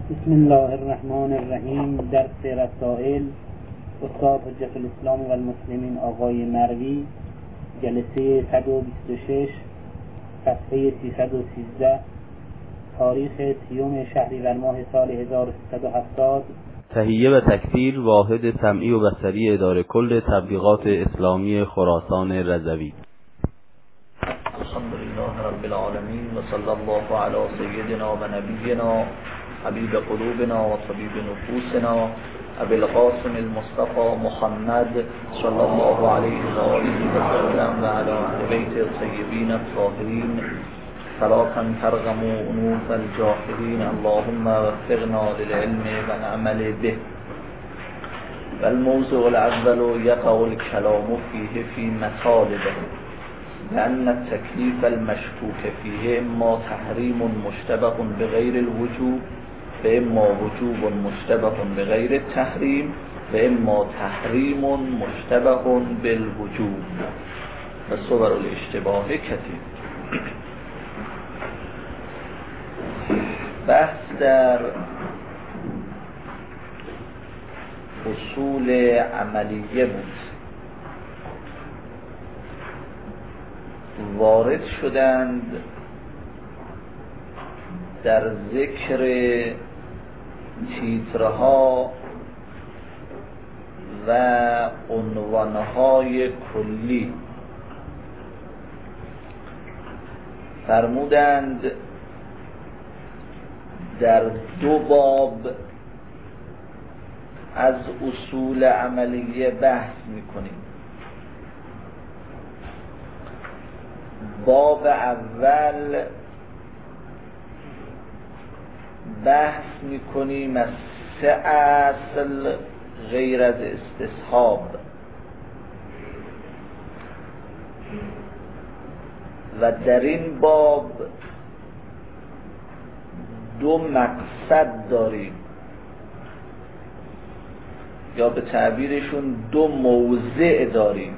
بسم الله الرحمن الرحیم. درس رسائل استاد حجت الاسلام و المسلمین آقای مروی، جلسه 126، صفحه 313، تاریخ 30 شهریور ماه سال 1370. تهیه و تکثیر واحد سمعی و بصری اداره کل تبلیغات اسلامی خراسان رضوی. الحمدلله رب العالمین و صلی الله علی سیدنا و نبینا حبیب قلوبنا و طبیب نفوسنا ابی القاسم المصطفى محمد صلی الله علیه و آله و سلم و علی اهل بیت الطیبین الطاهرین صلاة ترغم انوف الجاهلین. اللهم وفقنا للعلم و العمل به. والموضوع الاول یقع الكلام فیه فی مطالبه، لأن التكليف المشكوك فيه إما تحريم مشتبه بغير الوجوب وإما وجوب مشتبه بغير التحريم وإما تحريم مشتبه بالوجوب وصور الاشتباه كثير. بحث در اصول عملیه بود. وارد شدند در ذکر تیترها و عنوانهای کلی. فرمودند در 2 باب از اصول عملیه بحث میکنیم. باب اول بحث میکنیم از 3 اصل غیر از استصحاب و در این باب 2 مقصد داریم، یا به تعبیرشون 2 موضع داریم.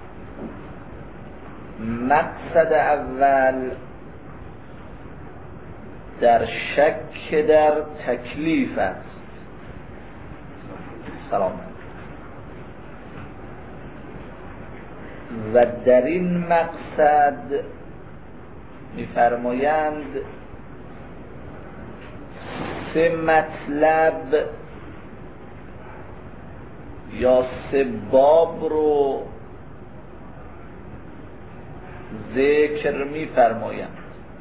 مقصد اول در شک در تکلیف است. سلام. و در این مقصد می‌فرمایند 3 مطلب یا 3 باب رو ذکر می‌فرمایند.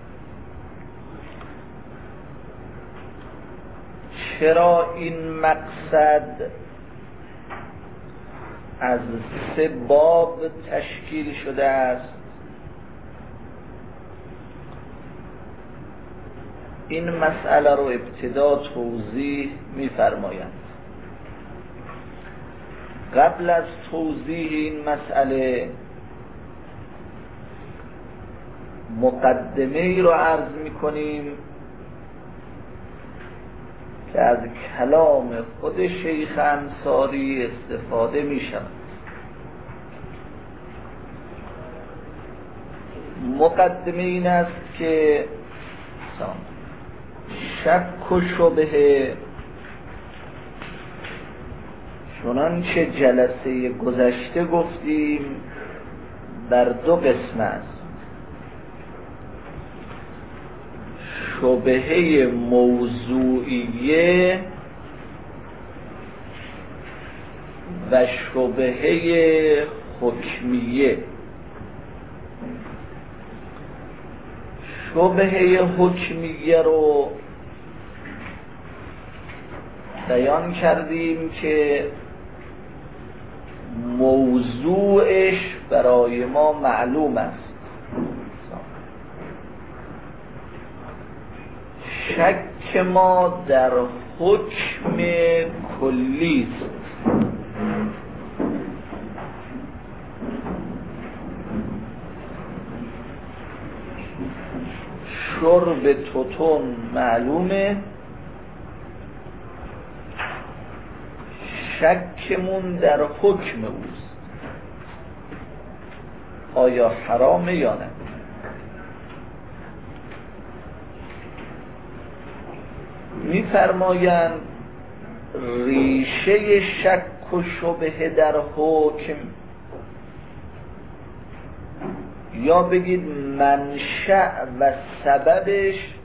چرا این مقصد از 3 باب تشکیل شده است؟ این مسئله رو ابتدا توضیح می‌فرمایند. قبل از توضیح این مسئله مقدمه ای رو عرض می‌کنیم که از کلام خود شیخ انصاری استفاده می‌شود. مقدمه این است که شک و شبهه چنانچه جلسه گذشته گفتیم بر 2 قسم است: شبهه موضوعیه و شبهه حکمیه. شبهه حکمیه رو بیان کردیم که موضوعش برای ما معلوم است. شک ما در حکم کلی است. شرب توتون معلومه، شکمون در حکم اوست، آیا حرامه یا نه. می‌فرمایند ریشه شک و شبهه در حکم، یا بگید منشأ و سببش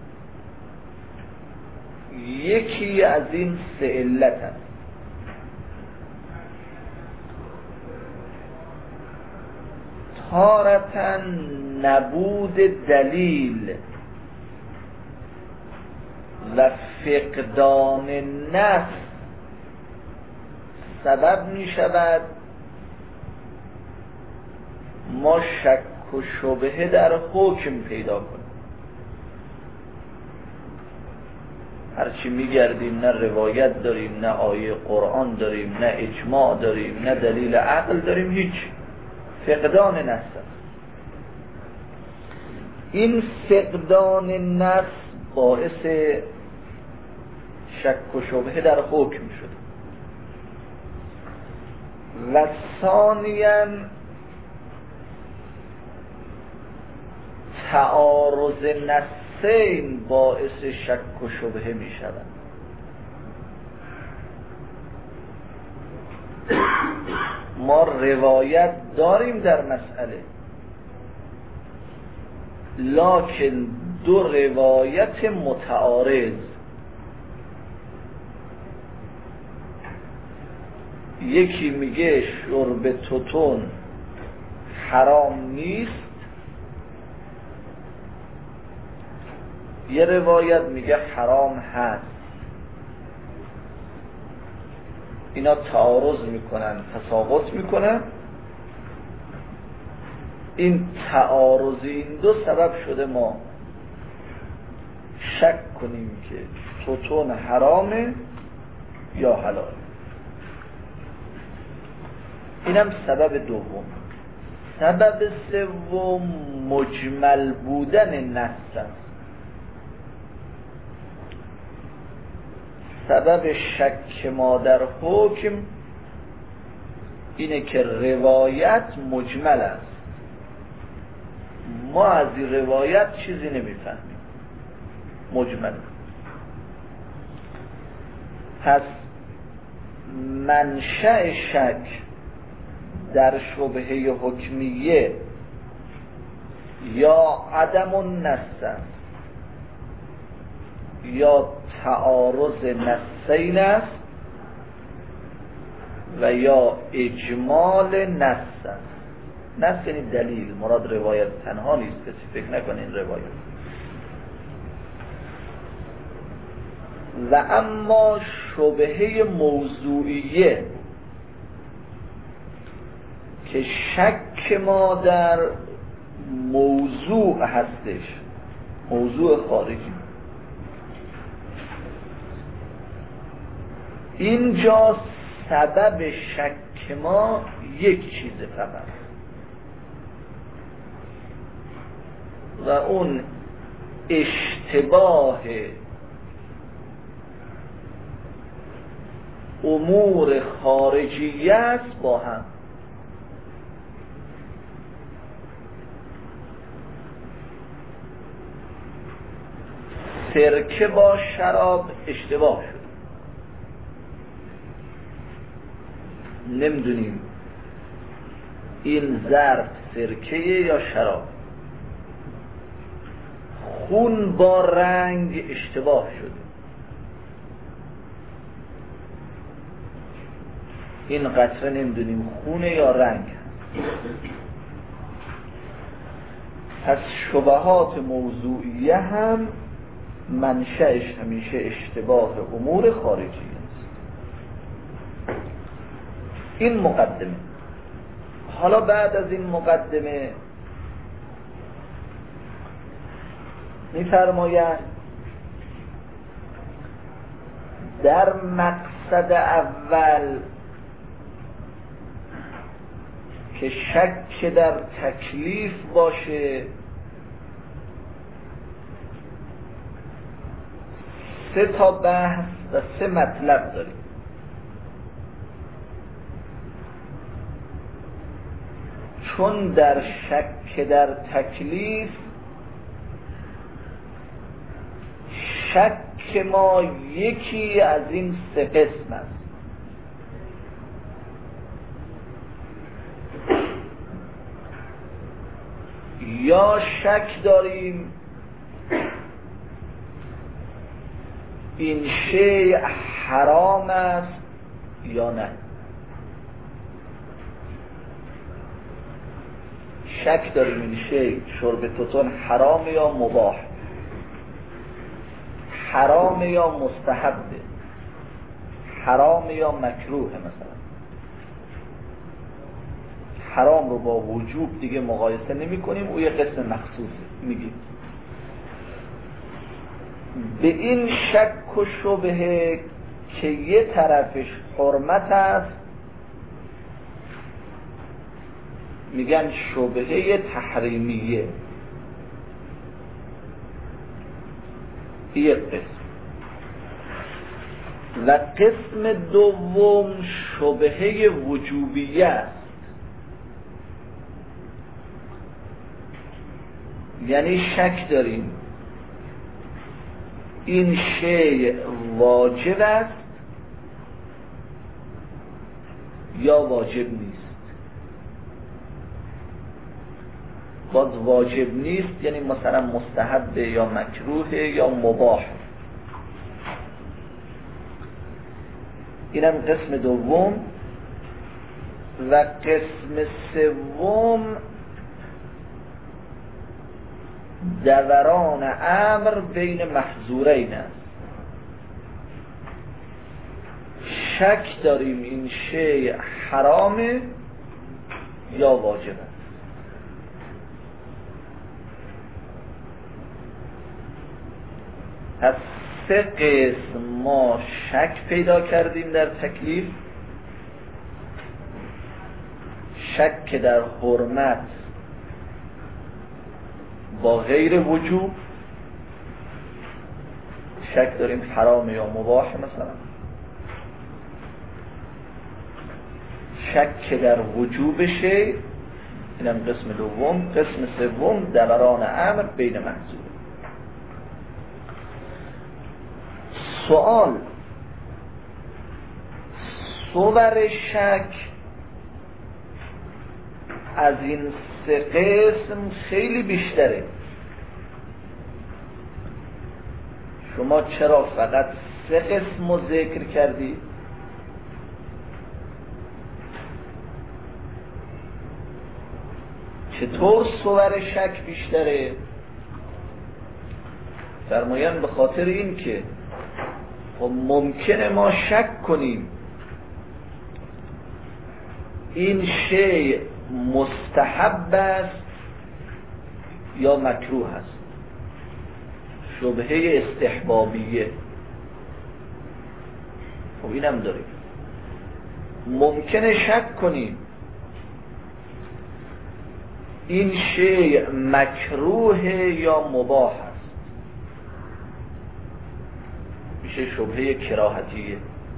یکی از این سه علت است. تارةً نبود دلیل و فقدان نص سبب می شود ما شک و شبهه در حکم پیدا کنیم. هرچی می گردیم نه روایت داریم، نه آیه قرآن داریم، نه اجماع داریم، نه دلیل عقل داریم، هیچ. فقدان نص است. این فقدان نص باعث شک و شبهه در حکم شد. و ثانیاً تعارض نصین باعث شک و شبهه می شود. ما روایت داریم در مسئله، لکن دو روایت متعارض، یکی میگه شرب توتون حرام نیست، یه روایت میگه حرام هست. اینا تعارض میکنن، تساقط میکنن. این تعارض این دو سبب شده ما شک کنیم که توتون حرامه یا حلال. اینم سبب دوم. سبب سوم مجمل بودن نص است. سبب شک ما در حکم اینه که روایت مجمل است، ما از این روایت چیزی نمیفهمیم، مجمل. پس منشأ شک در شبهه حکمیه یا عدم النص است یا تعارض نصین است و یا اجمال نص است. نص یعنی دلیل، مراد روایت تنها نیست، کسی فکر نکنین روایت. و اما شبهه موضوعیه که شک ما در موضوع هستش، موضوع خارجی، اینجا سبب شک ما یک چیز فقط، و اون اشتباه امور خارجیه است با هم. سرکه با شراب اشتباه شد، نمیدونیم این ظرف سرکه یا شراب. خون با رنگ اشتباه شد، این قطره نمیدونیم خونه یا رنگ. پس شبهات موضوعیه هم منشأش همیشه اشتباه امور خارجی است. این مقدمه. حالا بعد از این مقدمه می‌فرماید در مقصد اول که شک در تکلیف باشه، سه تا بحث و سه مطلب داریم. چون در شک در تکلیف شک شک ما یکی از این سه قسم است. یا شک داریم این شیء حرام است یا نه. شک داریم این شیء شرب توتون حرام یا مباح، حرام یا مستحبه، حرام یا مکروه. مثلا حرام رو با وجوب دیگه مقایسه نمی کنیم، او یه قسم مخصوصه میگیم. به این شک و شبهه که یه طرفش حرمت است میگن شبهه تحریمیه. یک قسم. و قسم دوم شبهه وجوبیه است، یعنی شک داریم این شیء واجب است یا واجب نیست. باز واجب نیست یعنی مثلا مستحبه یا مکروه یا مباح. اینم قسم دوم. و قسم سوم دوران امر بین محظورین است. شک داریم این شیء حرامه یا واجب است. پس سه قسم ما شک پیدا کردیم در تکلیف. شک در حرمت با غیر وجوب، شک داریم حرام یا مباح مثلا. شک در وجوب شیء، اینم قسم دوم. قسم سوم دوران امر بین محظور. سوال: صور شک از این سه قسم خیلی بیشتره. شما چرا فقط سه قسم رو ذکر کردی؟ چطور صور شک بیشتره؟ فرمایند به خاطر این که ممکنه ما شک کنیم این شیء مستحب است یا مکروه است. شبهه استحبابیه. خب اینم داریم. ممکنه شک کنیم این شیء مکروه یا مباح است. میشه شبهه کراهتیه.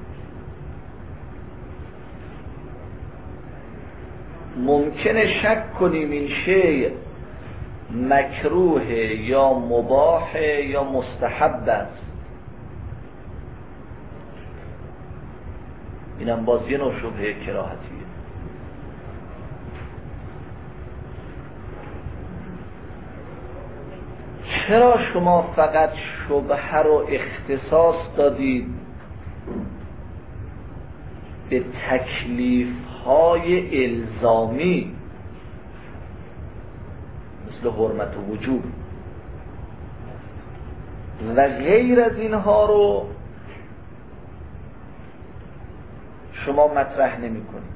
ممکنه شک کنیم این شیء مکروه یا مباح یا مستحب است. اینم باز یه نوع شبهه کراهتیه. چرا شما فقط شبهه رو اختصاص دادید به تکلیف‌های الزامی مثل حرمت و وجوب و غیر از اینها رو شما مطرح نمی کنید؟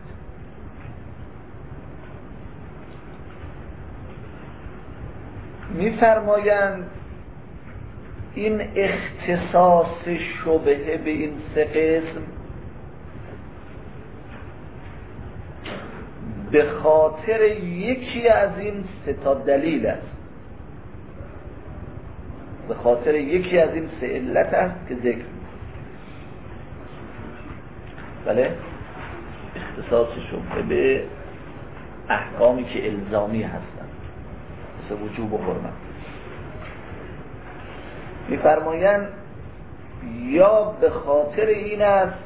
می‌فرمایند این اختصاص شبهه به این سه قسم به خاطر یکی از این سه تا دلیل است، به خاطر یکی از این سه علت است که ذکر بله اختصاص شبهه به احکامی که الزامی هستند مثل وجوب و حرمت. می‌فرمایند یا به خاطر این است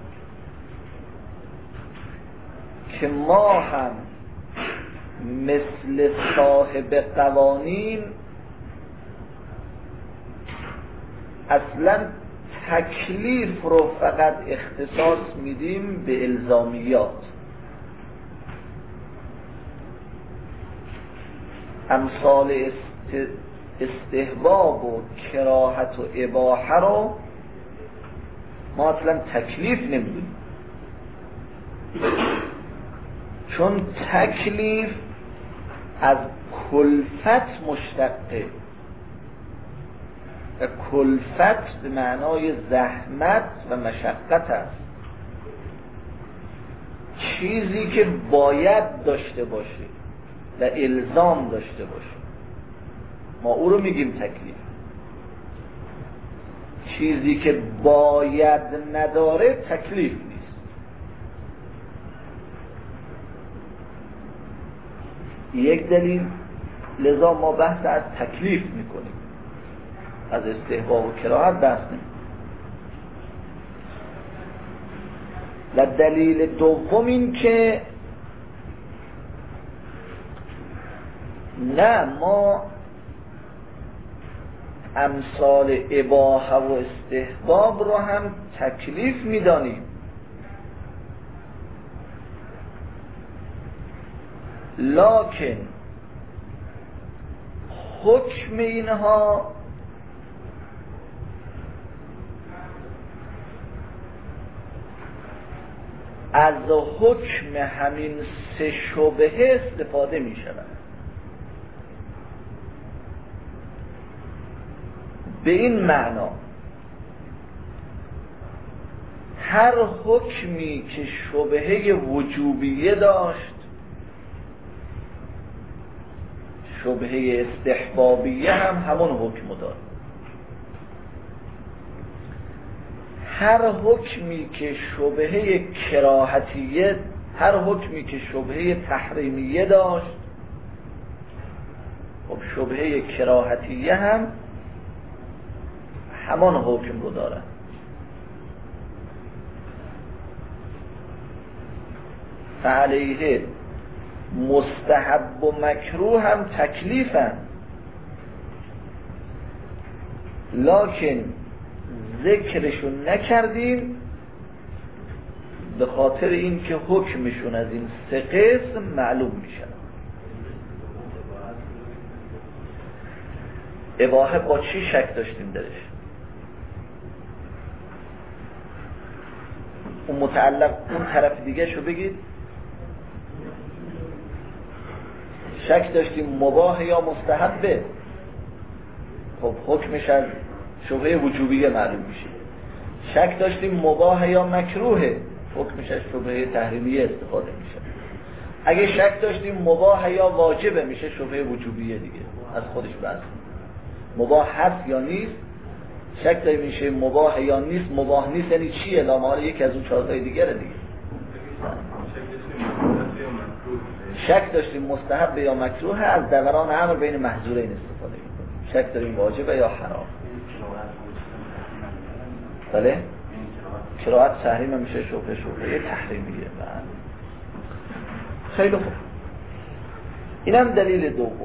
که ما هم مثل صاحب قوانین اصلا تکلیف رو فقط اختصاص میدیم به الزامیات، امثال استحباب و کراهت و اباحه رو ما اصلا تکلیف نمیدیم، چون تکلیف از کلفت مشتقه و کلفت به معنای زحمت و مشقت است، چیزی که باید داشته باشه و الزام داشته باشه ما او رو میگیم تکلیف. چیزی که باید نداره تکلیف نیست. یک دلیل لذا ما بحث از تکلیف میکنیم، از استحباب و کراهت بحث نمیکنیم. و دلیل دوم این که نه، ما امثال اباحه و استحباب رو هم تکلیف میدانیم، لکن حکم اینها از حکم همین سه شبهه استفاده می شود. به این معنا هر حکمی که شبهه وجوبیه داشت، شبهه استحبابیه هم همون حکم دارد. هر حکمی که شبهه کراهتیه، هر حکمی که شبهه تحریمیه داشت، خب شبهه کراهتیه هم همان حکم رو دارد. فعلیه مستحب و مکروه هم تکلیفن، لکن ذکرشون نکردیم به خاطر این که حکمشون از این سه قسم معلوم میشن. اباحه با چی شک داشتیم درش؟ اون متعلق اون طرف دیگه شو بگید. شک داشتیم مباح یا مستحبه، خب حکمش از شبهه وجوبیه معلوم میشه. شک داشتیم مباح یا مکروه، حکمش از شبهه تحریمیه استفاده میشه. اگه شک داشتیم مباح یا واجبه، میشه شبهه وجوبیه دیگه، از خودش بس. مباح هست یا نیست، شک داریم میشه مباح یا نیست. مباح نیست یعنی چیه؟ لامال یکی از اون چهارتای دیگره دیگه. شک داشتیم مستحب یا مکروه، از دوران امر بین محظورین استفاده میکنیم. شک داریم واجبه یا حرام. بله؟ کراهت تحریم میشه شبهه تحریمیه. خیلی خوب، اینم دلیل دوم.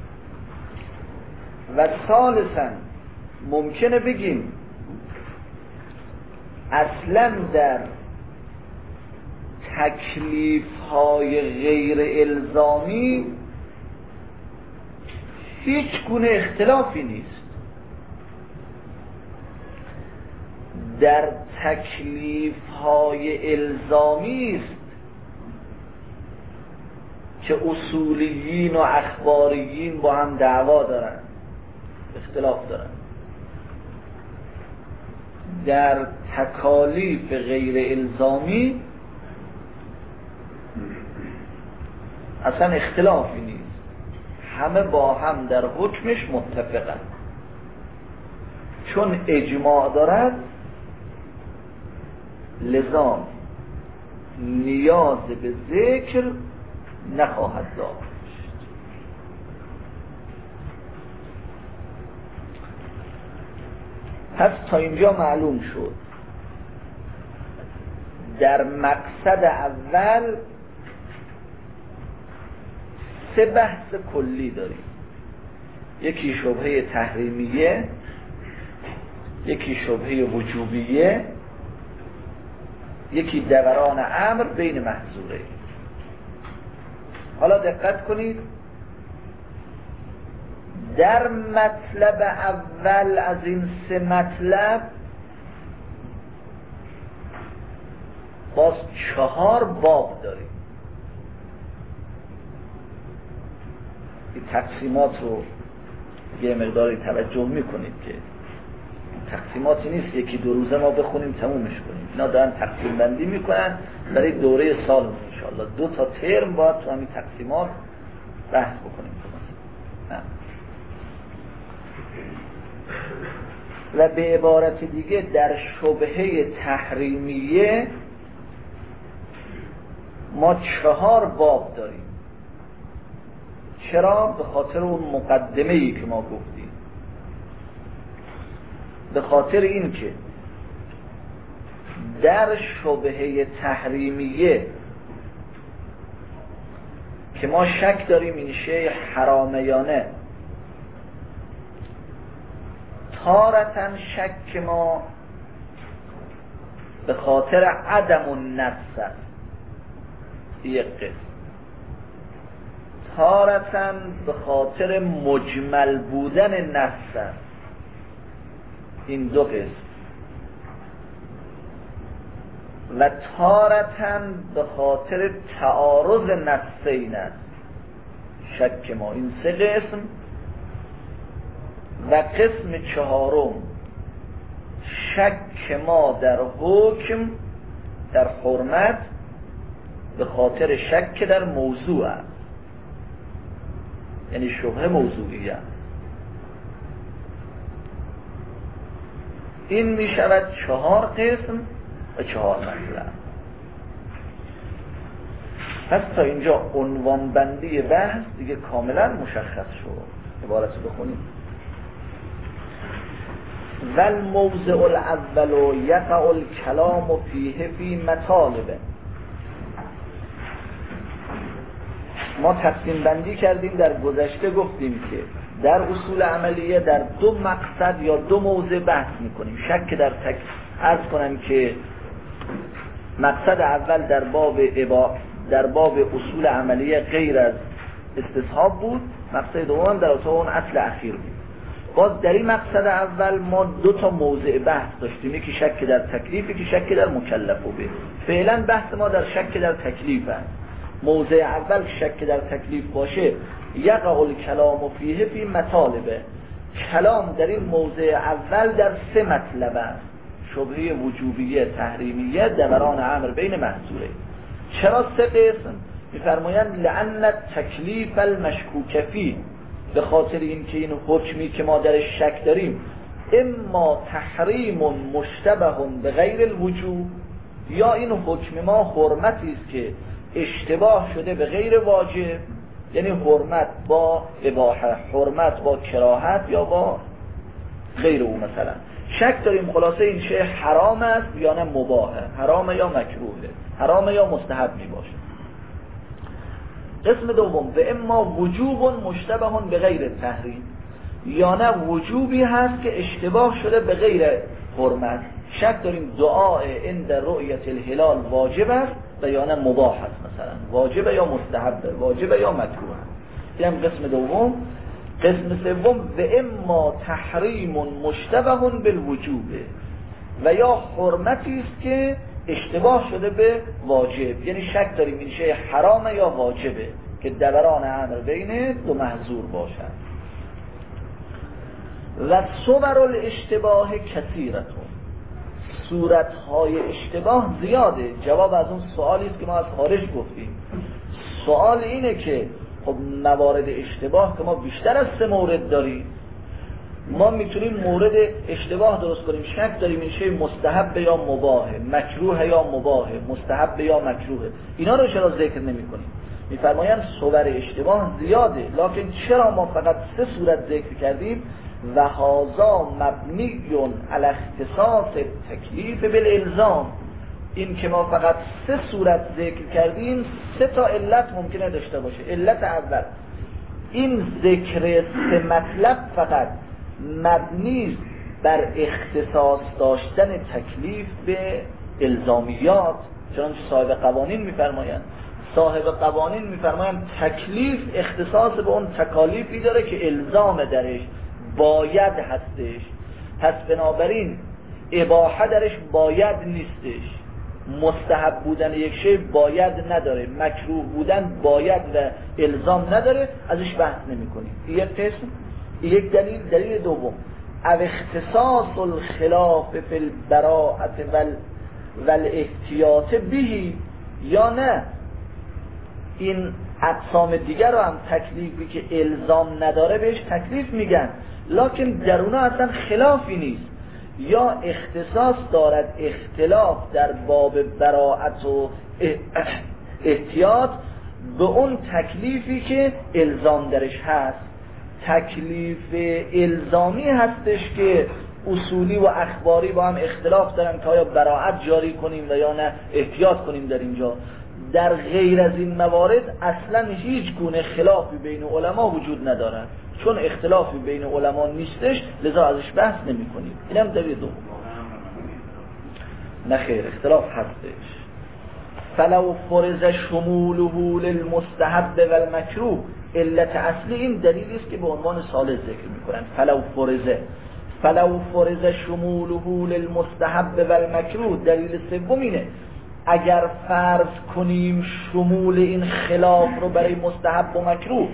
و ثالثاً ممکنه بگیم اصلا در تکلیف های غیر الزامی هیچ گونه اختلافی نیست. در تکلیف های الزامی است که اصولیین و اخباریین با هم دعوا دارن، اختلاف دارن. در تکالیف غیر الزامی اصلا اختلافی نیست، همه با هم در حکمش متفقن. چون اجماع دارد لذا نیاز به ذکر نخواهد داشت. پس تا اینجا معلوم شد در مقصد اول 3 بحث کلی داریم. یکی شبهه تحریمیه، یکی شبهه وجوبیه، یکی دوران امر بین محظوره. حالا دقت کنید، در مطلب اول از این 3 مطلب باز 4 باب داریم. این تقسیمات رو یه مقداری توجه میکنید که تقسیماتی نیست یکی 2 روزه ما بخونیم تمومش کنیم. اینا دارن تقسیم بندی میکنن برای دوره سال انشاءالله. 2 تا ترم باید تو همین تقسیمات بحث بکنیم. و به عبارت دیگه در شبهه تحریمیه ما 4 باب داریم. چرا؟ به خاطر اون مقدمه‌ای که ما گفتیم، به خاطر این که در شبهه تحریمیه که ما شک داریم این شیء حرامه یا نه، تارتاً شک ما به خاطر عدم النفس است، یک قسم، تارتاً به خاطر مجمل بودن نفس است، این 2 قسم، و تارتاً به خاطر تعارض نفسین است شک ما، این 3 قسم. و قسم 4 شک ما در حکم، در حرمت، به خاطر شک در موضوع است، یعنی شبهه موضوعی است. این می شود 4 قسم و 4 مطلب. پس تا اینجا عنوان بندی بحث دیگه کاملا مشخص شد. عبارت رو بخونیم. والموضع الاول یقع الکلام فیه فی مطالبه. ما تقسیم بندی کردیم، در گذشته گفتیم که در اصول عملیه در 2 مقصد یا 2 موضع بحث میکنیم. شک در عرض کنم که مقصد اول در باب اصول عملیه غیر از استصحاب بود، مقصد دوم در اون اصل اخیر بود. باز در این مقصد اول ما 2 تا موضع بحث داشتیم، یکی شک در تکلیف، یکی شک در مکلف و به. فعلا بحث ما در شک در تکلیف است. موضع اول شک در تکلیف باشه، یقع الکلام فیه فی مطالبه. کلام در این موضع اول در 3 مطلب است: شبهه وجوبیه، تحریمیه، دوران امر بین محظوره. چرا 3 قسم؟ میفرمایند لأن تکلیف المشکوک فیه، به خاطر اینکه این حکمی که ما درش شک داریم اما تحریم مشتبه به غیر الوجوب، یا این حکم ما حرمتی است که اشتباه شده به غیر واجب، یعنی حرمت با اباحه، حرمت با کراهت یا با غیر او. مثلا شک داریم خلاصه این شیء حرام است یا نه مباحه، حرام یا مکروهه، حرام یا مستحب می باشه. قسم دوم و اما وجوب مشتبه به غیر تحریم، یا نه وجوبی هست که اشتباه شده به غیر حرمت. شک داریم دعای عند رؤیت الهلال واجب است و یا نه مباح است، مثلا واجب یا مستحب، واجب یا مکروه. این قسم دوم. قسم سوم و اما تحریم مشتبه بالوجوب، و یا حرمتی است که اشتباه شده به واجب، یعنی شک داریم این شیء حرامه یا واجبه که دوران امر بین 2 محظور باشد. و صور الاشتباه کثیرتون، صورتهای اشتباه زیاده. جواب از اون سوالی است که ما از خارج گفتیم. سوال اینه که خب موارد اشتباه که ما بیشتر از 3 مورد داریم، ما میتونیم مورد اشتباه درست کنیم. شک داریم این شی مستحب یا مباحه، مکروه یا مباحه، مستحب یا مکروه. اینا رو چرا ذکر نمی‌کنیم؟ میفرمایند صور اشتباه زیاده، لکن چرا ما فقط 3 صورت ذکر کردیم؟ و هذا مبنی علی اختصاص تکلیف بالالزام. این که ما فقط 3 صورت ذکر کردیم 3 تا علت ممکنه داشته باشه. علت اول این ذکر 3 مطلب فقط مبنی بر اختصاص داشتن تکلیف به الزامیات، چنانچه صاحب قوانین میفرمایند. صاحب قوانین میفرمایند تکلیف اختصاص به اون تکالیفی داره که الزام درش باید هستش، پس بنابراین اباحه درش باید نیستش، مستحب بودن یک شی باید نداره، مکروه بودن باید و الزام نداره، ازش بحث نمی کنیم. یک قسم، یک دلیل. دلیل دوم او اختصاص الخلاف فی البراءة والاحتیاط به، یا نه این اقسام دیگر رو هم تکلیفی که الزام نداره بهش تکلیف میگن، لکن در اونا اصلا خلافی نیست، یا اختصاص دارد اختلاف در باب براءت و احتیاط به اون تکلیفی که الزام درش هست. تکلیف الزامی هستش که اصولی و اخباری با هم اختلاف دارن که آیا براءت جاری کنیم و یا نه احتیاط کنیم در اینجا. در غیر از این موارد اصلا هیچ گونه خلافی بین علما وجود ندارد، چون اختلافی بین علما نیستش لذا ازش بحث نمی کنیم. اینم دلیل دوم. نه خیر، اختلاف هستش. فلو فرض شموله للمستحب و المکروه، علت اصلی این دلیلی است که به عنوان ثالث ذکر میکنن. فلو فرض شموله للمستحب و المکروه، دلیل سوم اینه اگر فرض کنیم شمول این خلاف رو برای مستحب و مکروه،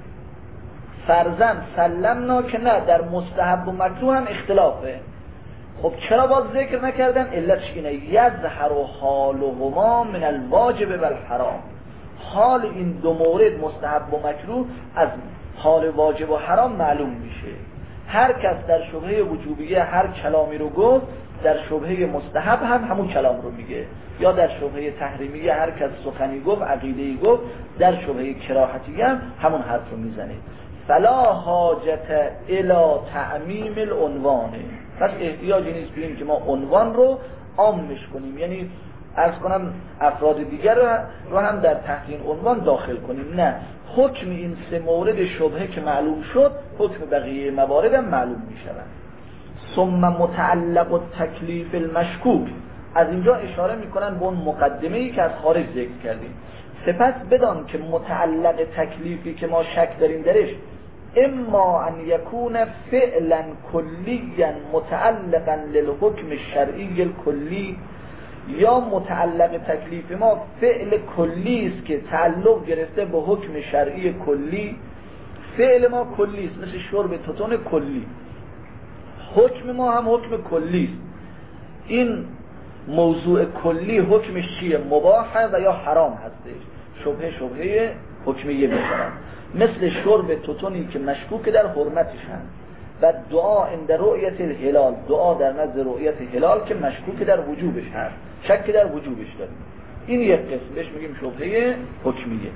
فرضاً سلمنا که نه در مستحب و مکروه هم اختلافه. خب چرا باز ذکر نکردن؟ علتش اینه یظهر حالهما من الواجب و الحرام. حال این دو مورد مستحب و مکروه از حال واجب و حرام معلوم میشه. هر کس در شبهه وجوبیه هر کلامی رو گفت، در شبهه مستحب هم همون کلام رو میگه، یا در شبهه تحریمیه هر کس سخنی گفت، عقیده‌ای گفت، در شبهه کراهتی هم همون حرف رو میزنه. فلا حاجت الی تعمیم العنوان، پس احتیاجی نیست بگیم که ما عنوان رو عامش کنیم، یعنی عرض کنم افراد دیگر رو هم در تحت این عنوان داخل کنیم. نه، حکم این 3 مورد شبهه که معلوم شد، حکم بقیه موارد هم معلوم می شود. ثم متعلق التکلیف المشکوک، از اینجا اشاره میکنن به اون مقدمه‌ای که از خارج ذکر کردیم. سپس بدان که متعلق تکلیفی که ما شک داریم درش، اما ان یکون فعلا کلیا متعلقا للحکم الشرعی الکلی، یا متعلق تکلیف ما فعل کلی است که تعلق گرفته به حکم شرعی کلی. فعل ما کلی است، مثل شرب توتون کلی. حکم ما هم حکم کلی است. این موضوع کلی حکمش چیه؟ مباح و یا حرام هستش. شبهه حکمیه میشن، مثل شرب توتونی که مشکوک در حرمتش هست، و دعا عند رؤیت الهلال، دعا در نزد رؤیت هلال که مشکوک در وجوبش هست، شک در وجوبش داریم. این یک قسم بهش میگیم شبهه حکمیه.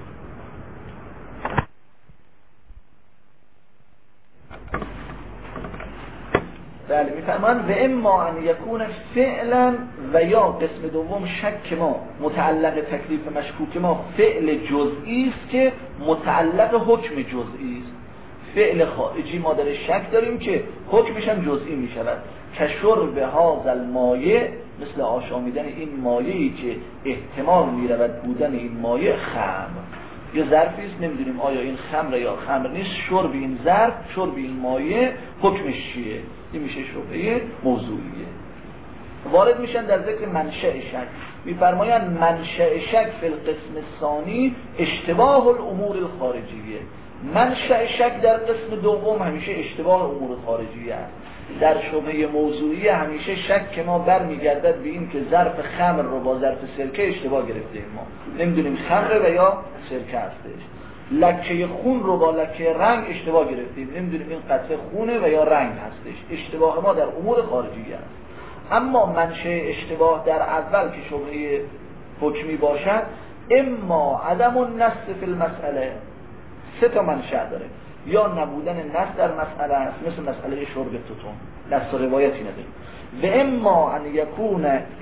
بله، میفرمان و اما ان یکون فعلا، و یا قسم دوم شک ما متعلق تکلیف مشکوک ما فعل جزئی است که متعلق حکم جزئی است. فعل خارجی ما در شک داریم که حکمش هم جزئی می شود، که شرب هذا المایه، مثل آشامیدن این مایه‌ای که احتمال می رود بودن این مایه خمر. یه ظرفی است، نمیدونیم آیا این خمر یا خمر نیست، شرب این ظرف، شرب این مایه حکمش چیه؟ این میشه شبهه موضوعیه. وارد میشن در ذکر منشأ شک. میفرمایند منشأ شک فی القسم الثانی اشتباه الامور الخارجیه. منشأ شک در قسم دوم همیشه اشتباه امور خارجیه است. در شبهه موضوعی همیشه شک که ما برمیگردد به این که ظرف خمر رو با ظرف سرکه اشتباه گرفتیم، ما نمیدونیم خمر و یا سرکه هستش. لکه خون رو با لکه رنگ اشتباه گرفتیم، نمیدونیم این قطره خونه و یا رنگ هستش. اشتباه ما در امور خارجی است. اما منشأ اشتباه در اول که شبهه حکمی باشد، اما عدم النص فی المسئله، 3 تا منشأ داره. یا نبودن نص در مسئله است، مثل مسئله شرب توتون نص و روایتی نداریم. و اما ان یکون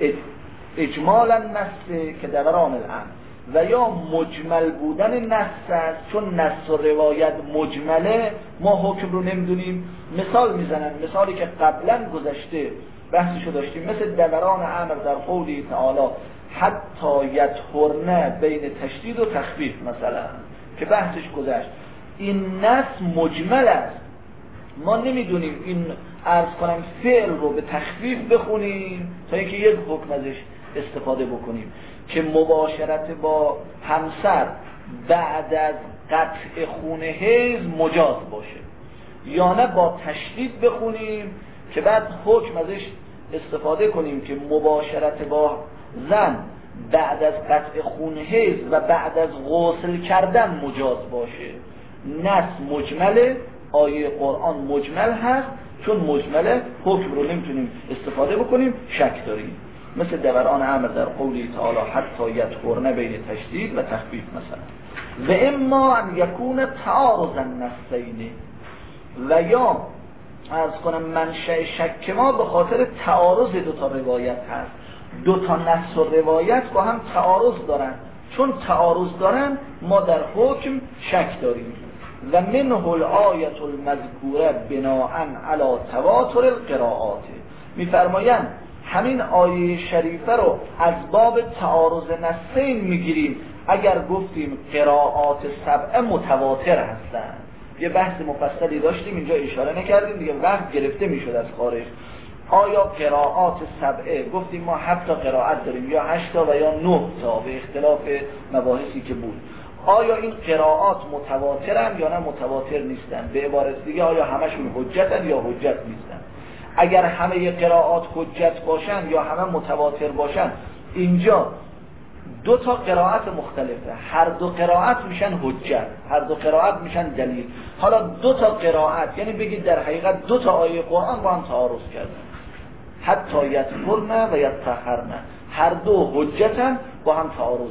اجمال النص که دوران الامر، و یا مجمل بودن نص است، چون نص و روایت مجمله ما حکم رو نمیدونیم. مثال میزنن، مثالی که قبلا گذشته بحثشو داشتیم، مثل دوران امر در قولی تعالی حتی یطهرن بین تشدید و تخفیف مثلا که بحثش گذشت. این نص مجمل است، ما نمیدونیم این عرض کنم فعل رو به تخفیف بخونیم تا اینکه یک حکم ازش استفاده بکنیم که مباشرت با همسر بعد از قطع خون حیض مجاز باشه، یا نه با تشدید بخونیم که بعد حکم ازش استفاده کنیم که مباشرت با زن بعد از قطع خون حیض و بعد از غسل کردن مجاز باشه. نص مجمله، آیه قرآن مجمل هست، چون مجمله حکم رو نمیتونیم استفاده بکنیم، شک داریم. مثل دوران امر در قولی تعالی حتی یطهرن بین تشدید و تخفیف مثلا. و اما ان یکون تعارض النصین، و یا عرض کنم منشأ شک ما به خاطر تعارض دو تا روایت هست. دو تا نص و روایت با هم تعارض دارن، چون تعارض دارن ما در حکم شک داریم. و منه الآیة المذکوره بناء علی تواتر القراءات، میفرمایند همین آیه شریفه رو از باب تعارض نصین میگیریم اگر گفتیم قراءات سبعه متواتر هستند. یه بحث مفصلی داشتیم اینجا اشاره نکردیم دیگه، وقت گرفته میشد از خارج. آیا قراءات سبعه گفتیم ما 7 تا قراءت داریم یا 8 تا و یا 9 تا به اختلاف مباحثی که بود، آیا این قراءات متواترن یا نه متواتر نیستن؟ به عبارت دیگه آیا همشون حجتن یا حجت نیستن؟ اگر همه قراءات حجت باشن یا همه متواتر باشن، اینجا دو تا قراءت مختلفه، هر دو قراءت میشن حجت، هر دو قراءت میشن دلیل. حالا دو تا قراءت یعنی بگید در حقیقت دو تا آیه قرآن با هم تعارض کردن، حتی یطهرن و یطهرن، هر دو حجتن با هم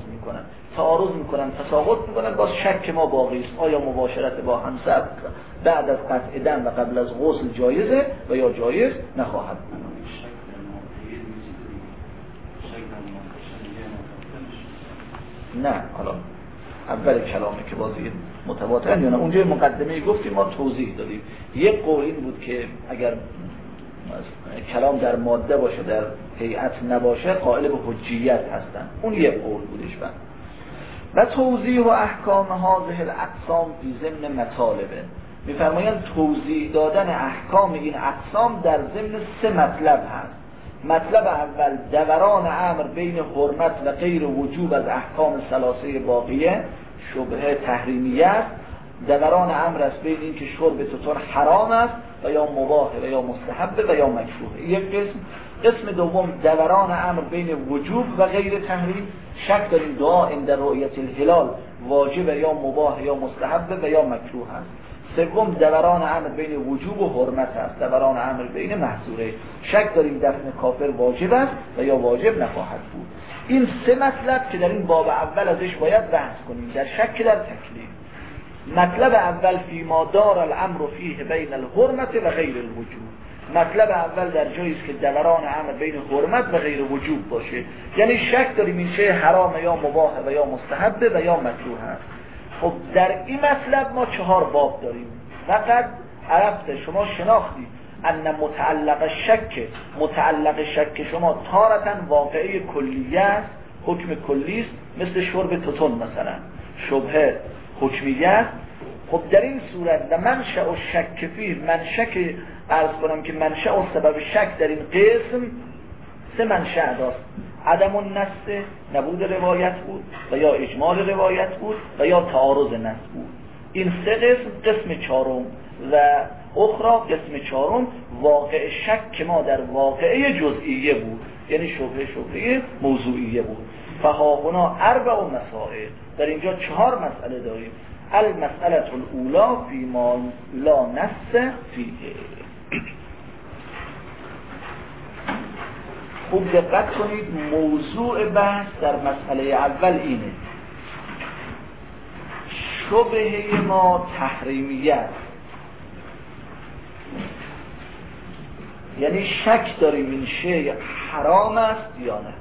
تعارض میکنن تساقط میکنن. باز شک ما باقی است، آیا مباشرت با همسر بعد از قطع دم و قبل از غسل جایزه و یا جایز نخواهد بود؟ نه، حالا اول کلامه که بازی متواتر یا نه. اونجا مقدمه گفتیم ما توضیح دادیم. یک قول این بود که اگر کلام در ماده باشه در هیئت نباشه قائل به حجیت هستن، اون یک قول بودش. و توضیح و احکام هذه الاقسام فی ضمن مطالبه، میفرمایند توضیح دادن احکام این اقسام در ضمن 3 مطلب هست. مطلب اول دوران امر بین حرمت و غیر وجوب از احکام ثلاثه باقیه، شبهه تحریمیه است. دوران امر است بین این که شرب توتون حرام است و یا مباح و یا مستحب و یا مکروه، یک قسم. قسم دوم دوران امر بین وجوب و غیر تحریم، شک داریم دعا عند رؤیت الهلال واجب یا مباح یا مستحب و یا مکروه است. سوم دوران امر بین وجوب و حرمت است، دوران امر بین محظوره، شک داریم دفن کافر واجب است و یا واجب نخواهد بود. این 3 مطلب که در این باب اول ازش باید بحث کنیم، در شک در تکلیف. مطلب اول فیما دار الامر فیه بین الحرمت و غیر الوجوب. مطلب اول در جایی است که دوران امر بین حرمت و غیر وجوب باشه، یعنی شک داریم این چه حرام یا مباح و یا مستحب و یا مکروه است. خب در این مطلب ما 4 باب داریم. فقط عرفت شما شناختی ان متعلق شک شما تارتن واقعه کلیه است، حکم کلی است، مثل شرب توتون مثلا شبهه حکمیه است. خب در این صورت و منشأ و شک فیه، منشأ عرض کنم که منشأ و سبب شک در این قسم 3 منشأ داشت. عدم النص، نبود روایت بود و یا اجمال روایت بود و یا تعارض نص بود. این 3 قسم چهارم و اخرى قسم چهارم واقع شک که ما در واقعه جزئیه بود، یعنی شبهه موضوعیه بود. فهاهنا 4 مسائل، در اینجا 4 مسئله داریم. المسئله الاولی فیما لا نص فیه. خوب دقت کنید، موضوع بحث در مسئله اول اینه: شبهه ما تحریمیه است، یعنی شک داریم این شیء حرام است یا نه.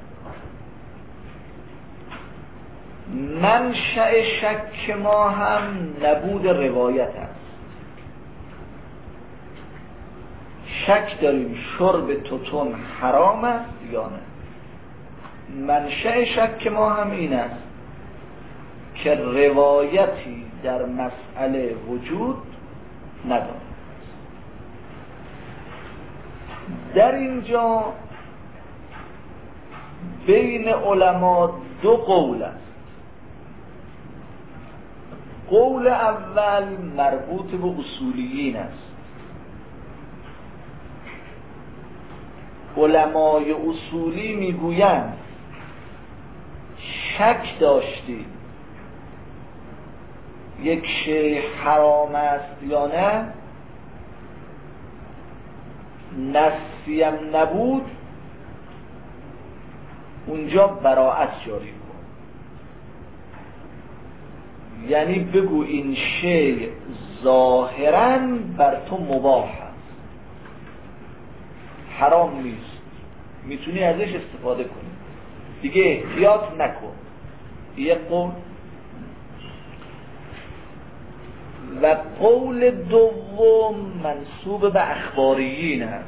منشأ شک ما هم نبود روایت است. شک داریم شرب توتون حرام است یا نه. منشأ شک ما هم این است که روایتی در مسئله وجود ندارد. در اینجا بین علما دو قول است. قول اول مربوط به اصولیین است. علمای اصولی میگویند شک داشتید یک شیء حرام است یا نه، نسیم نبود، اونجا براءت جاری کن. یعنی بگو این شیء ظاهراً بر تو مباح است، حرام نیست، میتونی ازش استفاده کنی، دیگه احتیاط نکن. یک قول. و قول دوم منسوب به اخباریین است.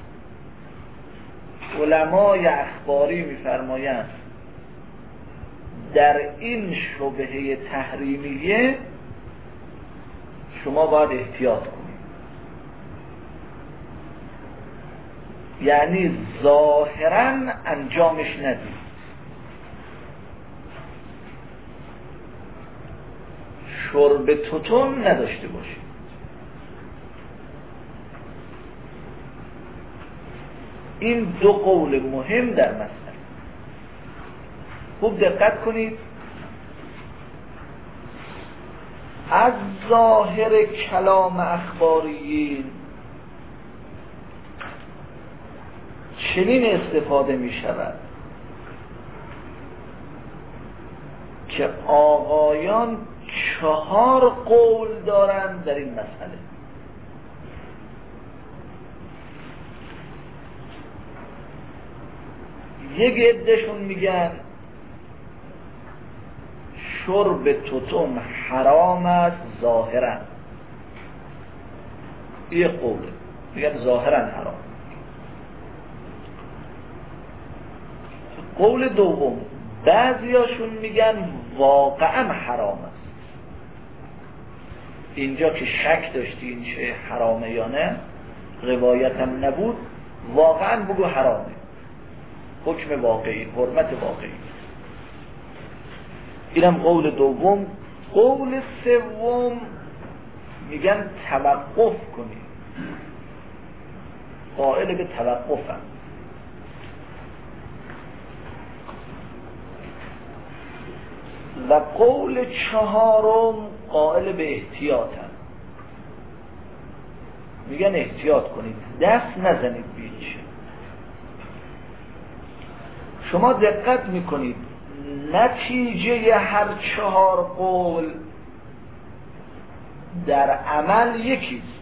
علمای اخباری میفرمایند در این شبهه تحریمیه شما باید احتیاط کنید. یعنی ظاهراً انجامش ندید، شرب توتون نداشته باشید. این دو قول مهم در مسئله. خوب دقت کنید، از ظاهر کلام اخباریین چنین استفاده می شود که آقایان 4 قول دارند در این مسئله. یک عدهشون میگن شرب توتون حرام است ظاهرا، یک قوله، میگن ظاهرا حرام. قول دوم بعضیاشون میگن واقعا حرام است. اینجا که شک داشتی این چه حرامه یا نه، روایت هم نبود، واقعا بگو حرامه، حکم واقعی، حرمت واقعی. اینم قول دوم. قول سوم میگن توقف کنی، قائل به توقفم. و قول چهارم قائل به احتیاطم، میگن احتیاط کنید، دست نزنید بیچ. شما دقت میکنید نتیجه هر 4 قول در عمل یکیست.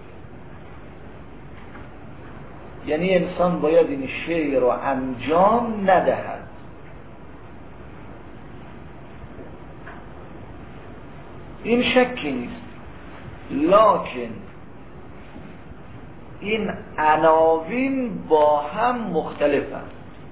یعنی انسان باید این شیء رو انجام ندهد. این شکی نیست، لکن این عناوین با هم مختلفند.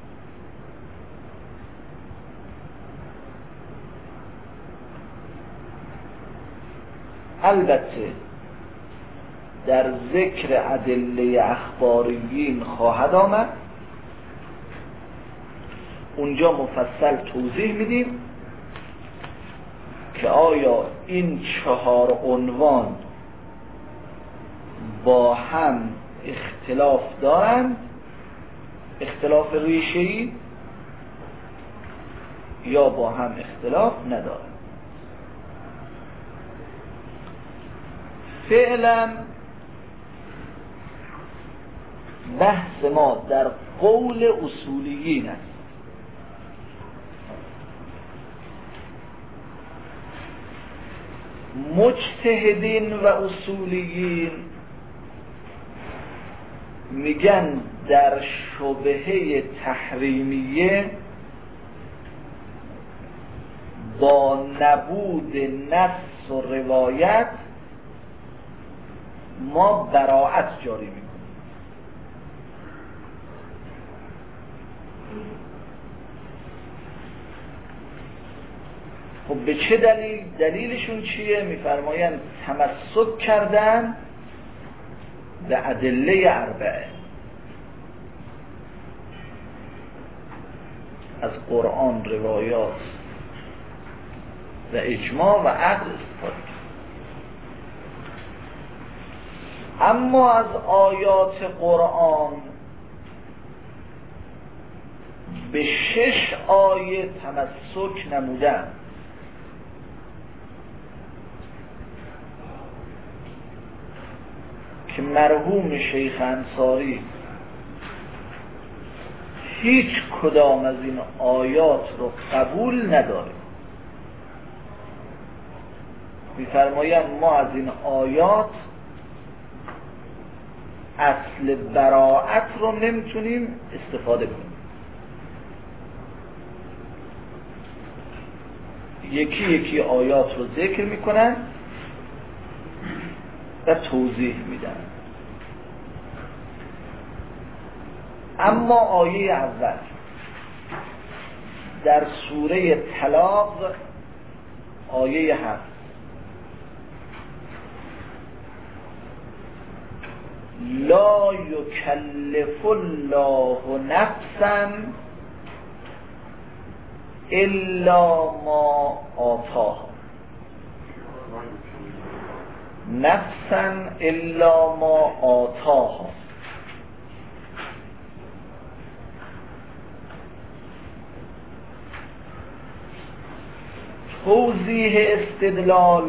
البته در ذکر ادله اخباریین خواهد آمد، اونجا مفصل توضیح میدیم که آیا این 4 عنوان با هم اختلاف دارند، اختلاف ریشه‌ای، یا با هم اختلاف ندارند. فعلا بحث ما در قول اصولیین است. مجتهدین و اصولیین میگن در شبهه تحریمیه با نبود نص و روایت ما براءت جاری میکنیم. خب به چه دلیل؟ دلیلشون چیه؟ میفرمایند تمسک کردن به ادله اربعه، از قرآن، روایات و اجماع و عقل استفاده کرد. اما از آیات قرآن به 6 آیه تمسک نمودن که مرحوم شیخ انصاری هیچ کدام از این آیات رو قبول نداره. می‌فرمایند ما از این آیات اصل براءت رو نمیتونیم استفاده کنیم. یکی یکی آیات رو ذکر میکنن و توضیح میدن. اما آیه اول در سوره طلاق آیه 7 لا یکلف الله نفسا الا ما آتاها، نفسا الا ما آتاها. توضیح استدلال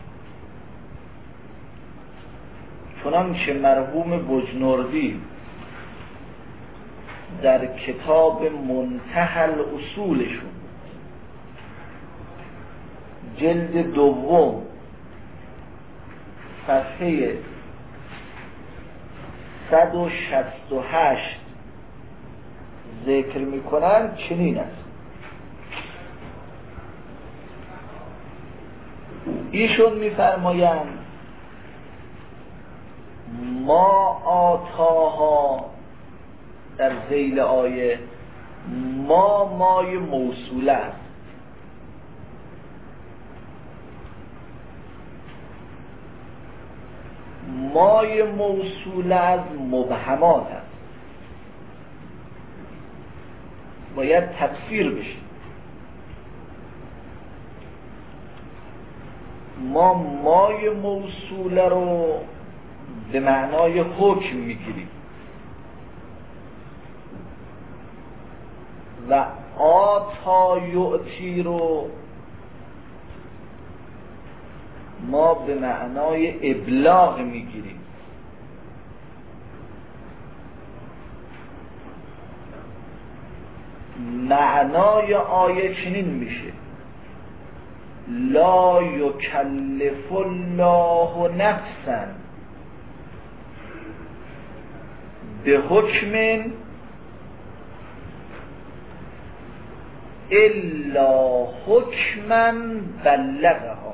چنانچه مرحوم بجنوردی در کتاب منتهی الاصولشون جلد 2 صفحه 168 ذکر میکنن چنین است: ایشون میفرمایند ما آتاها در ذیل آیه ما مای موصوله است. مای موصوله از مبهمات است، باید تفسیر بشه. ما مای موصوله رو به معنای حکم میگیریم و آتا یعطی رو ما به معنای ابلاغ میگیریم. معنای آیه چنین میشه: لا یکلف الله نفسا به حکم الا حکما بلغها،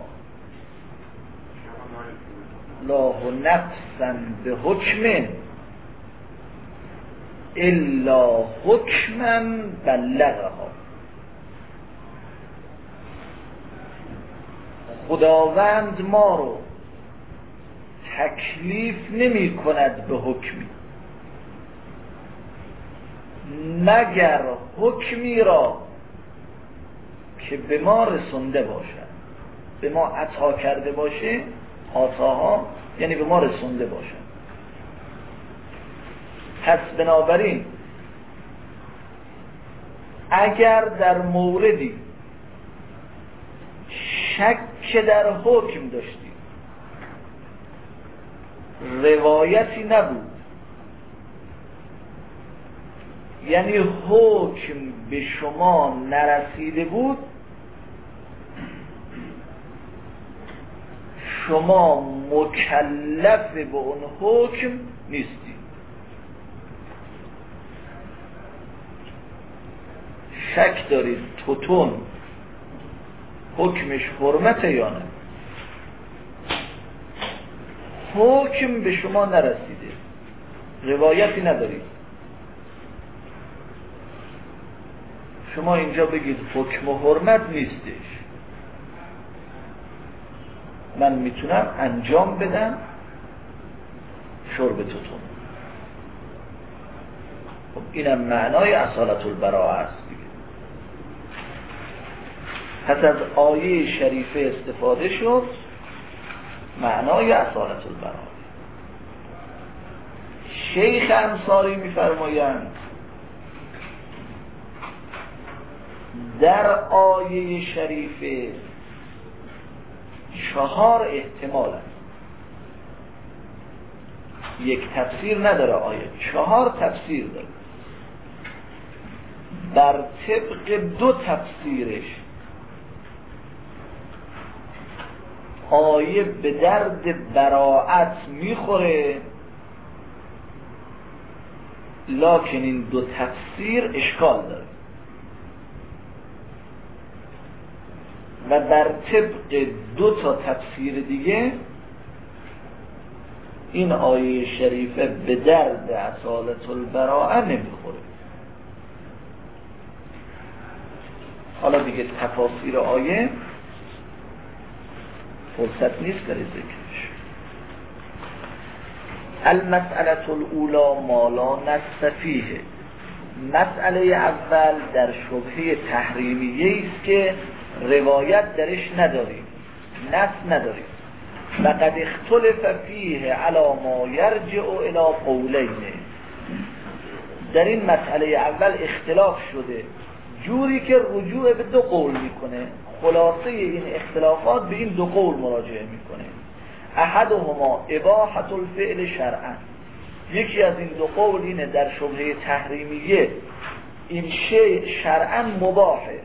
الله نفسا به حکم الا حکما بلغها. خداوند ما رو تکلیف نمی کند به حکمی مگر حکمی را که به ما رسونده باشد، به ما عطا کرده باشه. عطاها یعنی به ما رسونده باشد. پس بنابراین اگر در موردی شک در حکم داشتی، روایتی نبود، یعنی حکم به شما نرسیده بود، شما مکلف به اون حکم نیستی. شک دارید توتون حکمش حرمته یا نه؟ حکم به شما نرسیده، روایتی ندارید، شما اینجا بگید حکم و حرمت نیستش، من میتونم انجام بدم شرب توتون. خب اینم معنای اصالت البراءه است دیگه. پس از آیه شریفه استفاده شد، معنای اصالت البراءه. شیخ انصاری میفرمایند در آیه شریفه 4 احتمال است، یک تفسیر نداره آیه، 4 تفسیر داره. بر طبق 2 تفسیرش آیه به درد براءت میخوره، لکن این 2 تفسیر اشکال داره و بر طبق 2 تا تفسیر دیگه این آیه شریفه به درد اصالت البراءه نمیخوره. حالا دیگه تفاسیر آیه فرصت نیست برای ذکرش. المسئله الاولی ما لا نص فیه. مسئله اول در شبهه تحریمیه است که روایت درش نداریم، نص نداریم. لقد اختلف فیه علی ما یرجع الی قولین. در این مسئله اول اختلاف شده جوری که رجوع به 2 قول میکنه. خلاصه این اختلافات به این 2 قول مراجعه میکنه. احدهما اباحة الفعل شرعا. یکی از این 2 قول اینه در شبهه تحریمیه این شیء شرعا مباحه،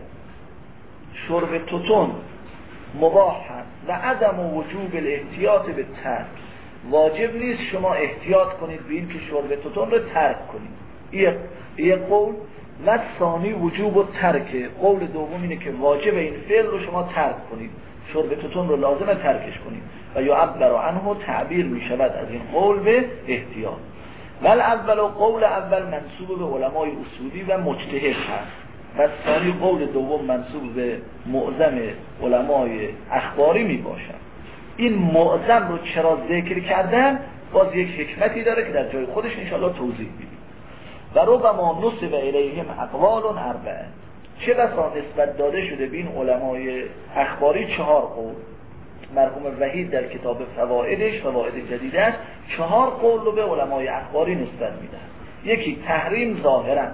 شرب توتون مباح هست و عدم وجوب الاحتیاط به ترک. واجب نیست شما احتیاط کنید به این که شرب توتون رو ترک کنید. یک قول. و ثانی وجوب و ترک. قول دوم اینه که واجب این فعل رو شما ترک کنید، شرب توتون رو لازمه ترکش کنید و یعبر عنه تعبیر می شود از این قول به احتیاط. ولی اول قول اول منسوب به علمای اصولی و مجتهد هست و ثانی قول دوم منسوب به معظم علمای اخباری می باشد. این معظم رو چرا ذکر کردن باز یک حکمتی داره که در جای خودش انشاءالله توضیح میدیم. و ربما نسب الیهم اقوال 4. چه بسا نسبت داده شده به این علمای اخباری 4 قول. مرحوم وحید در کتاب فواید جدیدش 4 قول رو به علمای اخباری نسبت میدن. یکی تحریم ظاهرا،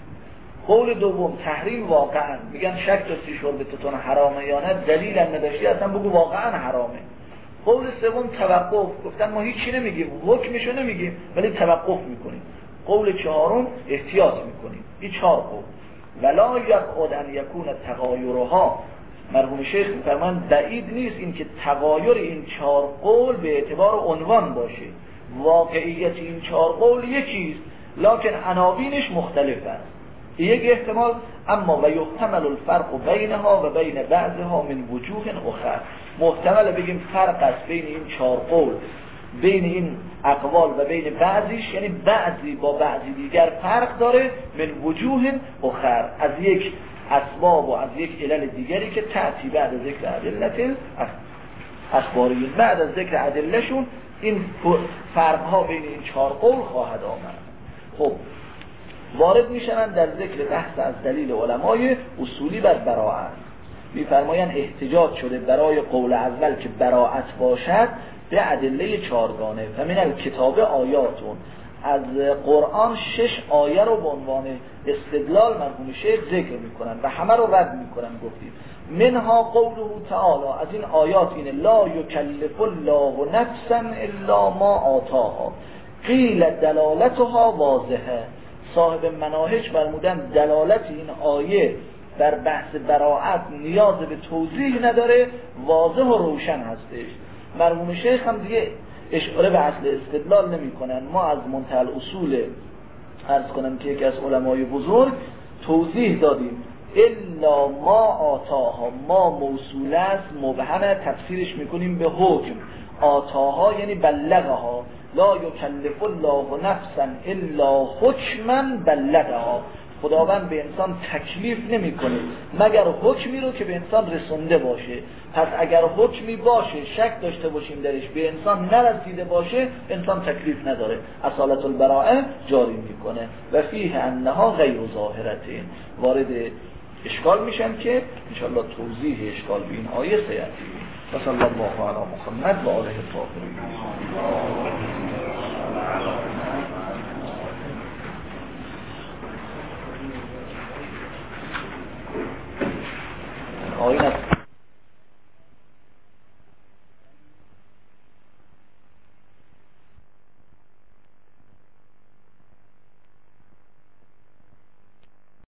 قول دوم تحریم واقعا، میگن شک داشتی شرب توتون حرامه یا نه، دلیل نداشتی اصلا بگو واقعا حرامه. قول سوم توقف، گفتن ما هیچی نمیگیم، حکمشو نمیگیم ولی توقف میکنیم. قول 4 احتیاط میکنیم. این 4 قول. ولا یبعد ان یکون تغایرها. مرحوم شیخ میفرمایند بعید نیست این که تغایر این 4 قول به اعتبار عنوان باشه. واقعیت این 4 قول یکیست لکن عناوینش مختلف است. یک احتمال. اما و یحتمل الفرق بینها و بین بعضها من وجوه اخر. محتمل بگیم فرق است بین این 4 قول، بین این اقوال و بین بعضیش، یعنی بعضی با بعضی دیگر فرق داره، من وجوه اخر، از یک اسباب و از یک علل دیگری که تأتی بعد از ذکر ادلت اخباری، بعد از ذکر ادلهشون این فرقها بین این 4 قول خواهد آمد. خب وارد میشن در ذکر بحث از دلیل علمای اصولی بر براءت. میفرمایند احتجاج شده برای قول اول که براءت باشد به ادله 4 گانه. فمن الکتاب آیاتون، از قرآن 6 آیه رو به عنوان استدلال مرحوم شیخ ذکر میکنن و همه رو رد میکنن. گفتیم منها قوله تعالی، از این آیات اینه لا یکلف الله نفسا الا ما آتاها قیل دلالتها واضحه. صاحب مناهج فرمودن دلالت این آیه در بحث براءت نیاز به توضیح نداره، واضح و روشن هستش. مرحوم شیخ هم دیگه اشاره به اصل استدلال نمی کنن. ما از منتهی الاصول عرض کنم که یکی از علمای بزرگ توضیح دادیم الا ما آتاها، ما موصول است مبهمه، تفسیرش میکنیم به حکم. آتاها یعنی بلغها، لا یکلف الله نفسا الا حکما بلغها. خداوند به انسان تکلیف نمیکنه مگر حکمی رو که به انسان رسونده باشه. پس اگر حکمی باشه شک داشته باشیم درش به انسان نرسیده باشه، انسان تکلیف نداره، اصالت البراءه جاری میکنه. و فیه انها غیر ظاهرته، وارد اشکال میشن که انشاءالله توضیح اشکال به این آیه سیاتی. و صلی الله علی محمد و آله الطاهرین. آیه